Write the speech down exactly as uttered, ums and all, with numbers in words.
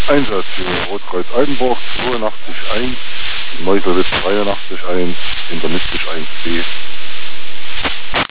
Einsatz für Rotkreuz Altenburg zweiundachtzig eins, Meuselwitz dreiundachtzig eins, Intermittisch eins B.